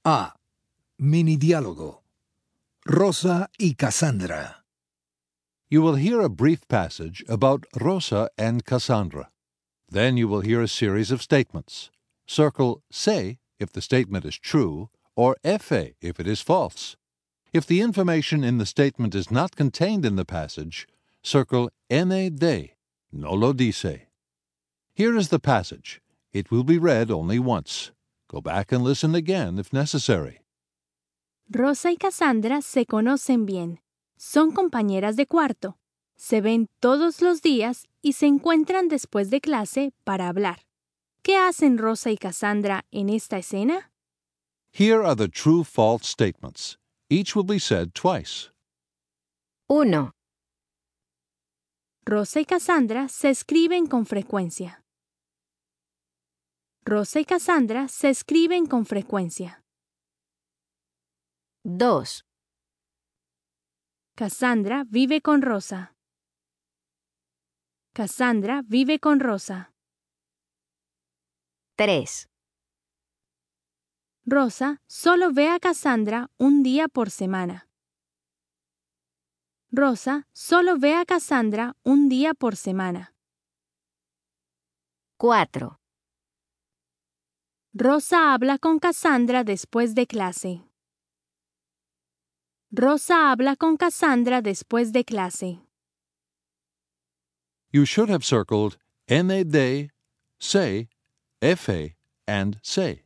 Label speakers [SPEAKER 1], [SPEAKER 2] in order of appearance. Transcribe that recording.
[SPEAKER 1] A. Mini diálogo. Rosa y Cassandra.
[SPEAKER 2] You will hear a brief passage about Rosa and Cassandra. Then you will hear a series of statements. Circle se if the statement is true, or fe if it is false. If the information in the statement is not contained in the passage, circle me de, no lo dice. Here is the passage. It will be read only once. Go back and listen again if necessary.
[SPEAKER 3] Rosa y Cassandra se conocen bien. Son compañeras de cuarto. Se ven todos los días y se encuentran después de clase para hablar. ¿Qué hacen Rosa y Cassandra en esta escena?
[SPEAKER 2] Here are the true-false statements. Each will be said twice.
[SPEAKER 4] 1,
[SPEAKER 3] Rosa y Cassandra se escriben con frecuencia. Rosa y Cassandra se escriben con frecuencia.
[SPEAKER 4] 2,
[SPEAKER 3] Cassandra vive con Rosa. Cassandra vive con Rosa.
[SPEAKER 4] 3,
[SPEAKER 3] Rosa solo ve a Cassandra un día por semana. Rosa solo ve a Cassandra un día por semana.
[SPEAKER 4] 4,
[SPEAKER 3] Rosa habla con Cassandra después de clase. Rosa habla con Cassandra después de clase.
[SPEAKER 2] You should have circled me de, se, fe, and se.